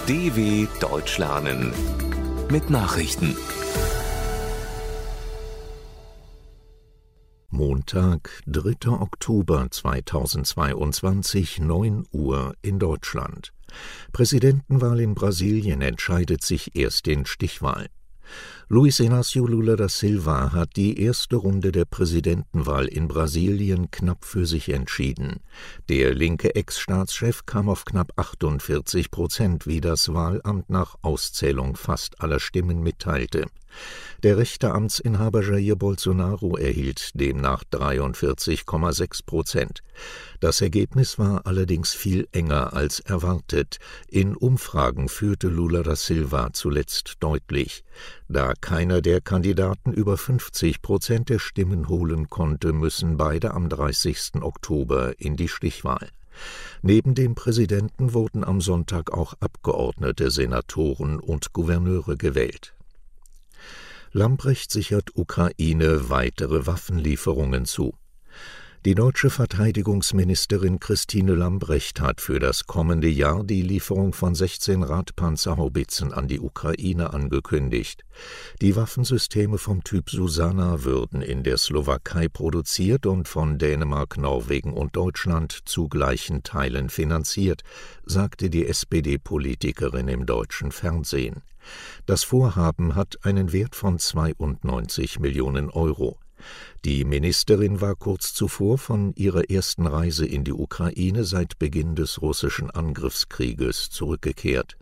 DW Deutsch lernen mit Nachrichten. Montag, 3. Oktober 2022, 9 Uhr in Deutschland. Präsidentenwahl in Brasilien entscheidet sich erst in Stichwahl. Luiz Inácio Lula da Silva hat die erste Runde der Präsidentenwahl in Brasilien knapp für sich entschieden. Der linke Ex-Staatschef kam auf knapp 48%, wie das Wahlamt nach Auszählung fast aller Stimmen mitteilte. Der rechte Amtsinhaber Jair Bolsonaro erhielt demnach 43,6%. Das Ergebnis war allerdings viel enger als erwartet. In Umfragen führte Lula da Silva zuletzt deutlich. Da keiner der Kandidaten über 50% der Stimmen holen konnte, müssen beide am 30. Oktober in die Stichwahl. Neben dem Präsidenten wurden am Sonntag auch Abgeordnete, Senatoren und Gouverneure gewählt. Lambrecht sichert Ukraine weitere Waffenlieferungen zu. Die deutsche Verteidigungsministerin Christine Lambrecht hat für das kommende Jahr die Lieferung von 16 Radpanzerhaubitzen an die Ukraine angekündigt. Die Waffensysteme vom Typ Susanna würden in der Slowakei produziert und von Dänemark, Norwegen und Deutschland zu gleichen Teilen finanziert, sagte die SPD-Politikerin im deutschen Fernsehen. Das Vorhaben hat einen Wert von 92 Millionen Euro. Die Ministerin war kurz zuvor von ihrer ersten Reise in die Ukraine seit Beginn des russischen Angriffskrieges zurückgekehrt.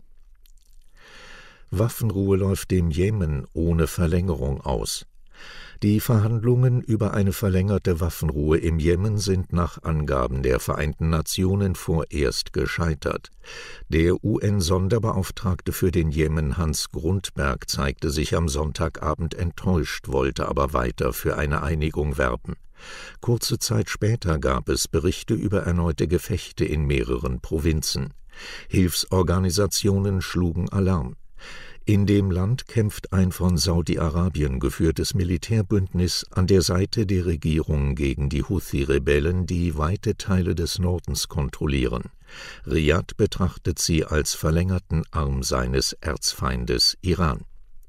Waffenruhe läuft dem Jemen ohne Verlängerung aus. Die Verhandlungen über eine verlängerte Waffenruhe im Jemen sind nach Angaben der Vereinten Nationen vorerst gescheitert. Der UN-Sonderbeauftragte für den Jemen, Hans Grundberg, zeigte sich am Sonntagabend enttäuscht, wollte aber weiter für eine Einigung werben. Kurze Zeit später gab es Berichte über erneute Gefechte in mehreren Provinzen. Hilfsorganisationen schlugen Alarm. In dem Land kämpft ein von Saudi-Arabien geführtes Militärbündnis an der Seite der Regierung gegen die Houthi-Rebellen, die weite Teile des Nordens kontrollieren. Riad betrachtet sie als verlängerten Arm seines Erzfeindes Iran.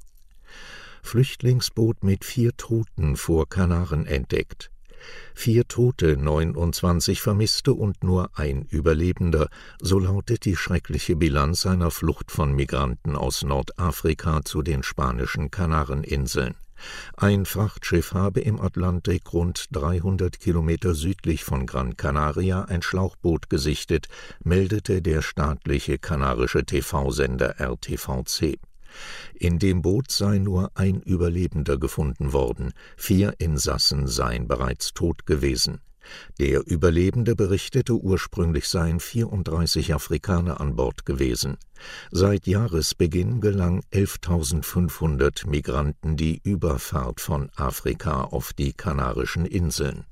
Flüchtlingsboot mit 4 Toten vor Kanaren entdeckt. 4 Tote, 29 Vermisste und nur ein Überlebender, so lautet die schreckliche Bilanz einer Flucht von Migranten aus Nordafrika zu den spanischen Kanareninseln. Ein Frachtschiff habe im Atlantik rund 300 Kilometer südlich von Gran Canaria ein Schlauchboot gesichtet, meldete der staatliche kanarische TV-Sender RTVC. In dem Boot sei nur ein Überlebender gefunden worden, 4 Insassen seien bereits tot gewesen. Der Überlebende berichtete, ursprünglich seien 34 Afrikaner an Bord gewesen. Seit Jahresbeginn gelang 11.500 Migranten die Überfahrt von Afrika auf die Kanarischen Inseln.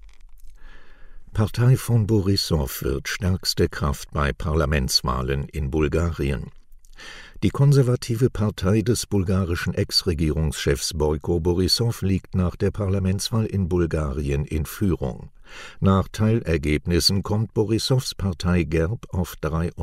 Partei von Borissow wird stärkste Kraft bei Parlamentswahlen in Bulgarien. Die konservative Partei des bulgarischen Ex-Regierungschefs Bojko Borissow liegt nach der Parlamentswahl in Bulgarien in Führung. Nach Teilergebnissen kommt Borissows Partei GERB auf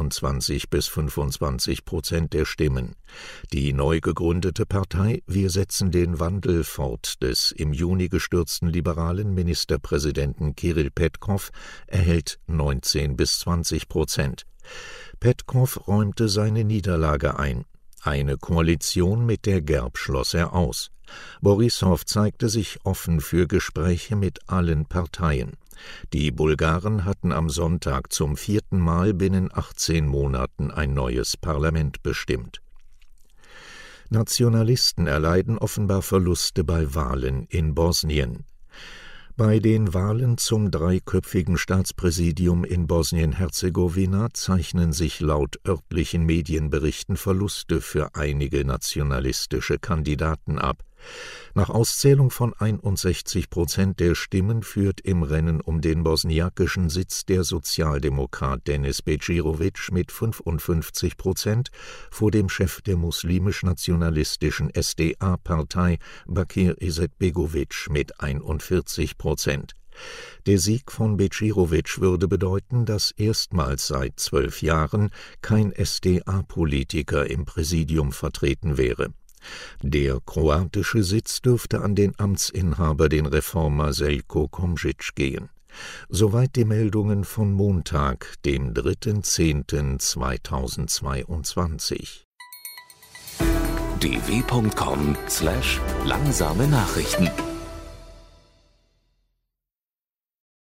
23-25% der Stimmen. Die neu gegründete Partei Wir setzen den Wandel fort des im Juni gestürzten liberalen Ministerpräsidenten Kirill Petkov erhält 19-20%. Petkov räumte seine Niederlage ein. Eine Koalition mit der GERB schloss er aus. Borissow zeigte sich offen für Gespräche mit allen Parteien. Die Bulgaren hatten am Sonntag zum 4. Mal binnen 18 Monaten ein neues Parlament bestimmt. Nationalisten erleiden offenbar Verluste bei Wahlen in Bosnien. Bei den Wahlen zum 3-köpfigen Staatspräsidium in Bosnien-Herzegowina zeichnen sich laut örtlichen Medienberichten Verluste für einige nationalistische Kandidaten ab. Nach Auszählung von 61% der Stimmen führt im Rennen um den bosniakischen Sitz der Sozialdemokrat Denis Begirovic mit 55% vor dem Chef der muslimisch-nationalistischen SDA-Partei Bakir Izetbegovic mit 41%. Der Sieg von Bećirović würde bedeuten, dass erstmals seit 12 Jahren kein SDA-Politiker im Präsidium vertreten wäre. Der kroatische Sitz dürfte an den Amtsinhaber, den Reformer Željko Komšić, gehen. Soweit die Meldungen von Montag, dem 3.10.2022. dw.com/langsame Nachrichten